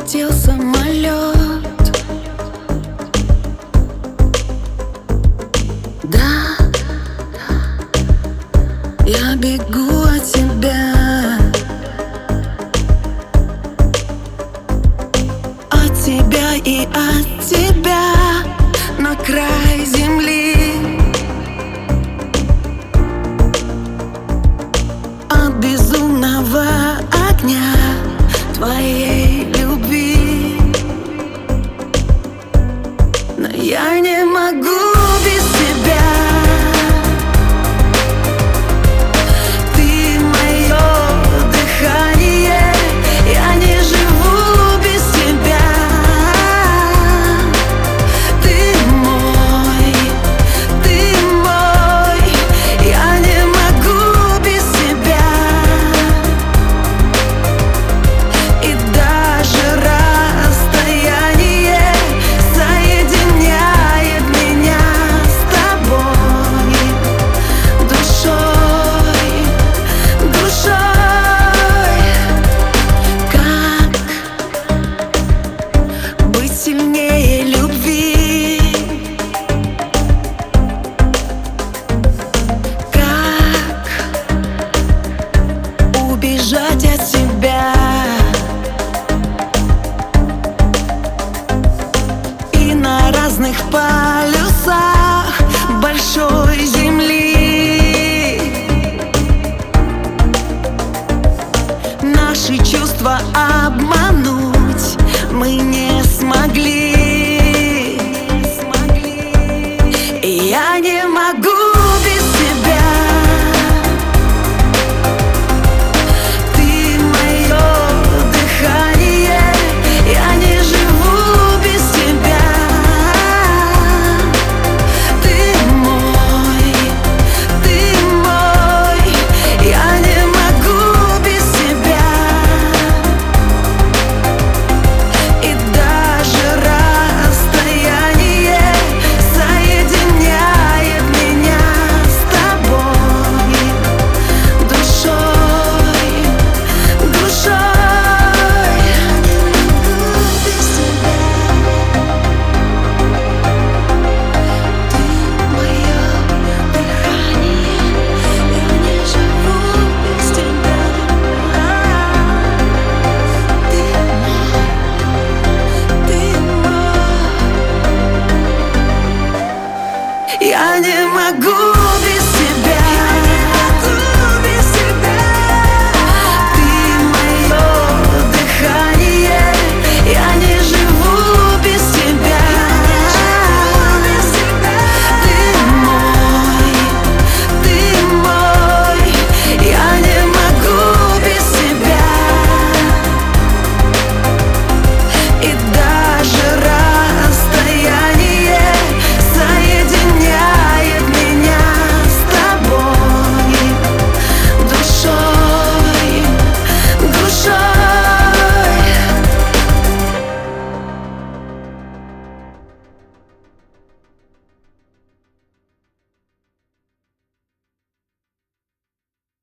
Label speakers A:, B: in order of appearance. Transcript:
A: Улетел самолет. Да, я бегу от тебя, от тебя и от тебя на край земли, от безумного огня твоей любви. Но я не могу без тебя. Ты мое дыхание, я не живу без тебя. Ты мой, я не могу без тебя. И даже расстояние соединяет меня с тобой душой, душой. Как быть сильнее любви? Как убежать от себя? И на разных полюсах большой земли наши чувства обмануть мы не смогли. И я не могу без тебя. Ты мое дыхание, я не живу без тебя. Ты мой, я не могу без тебя. И даже расстояние соединяет меня с тобой душой, душой. Без тебя. Ты мое дыхание, я не живу без тебя. Ты мой, я не могу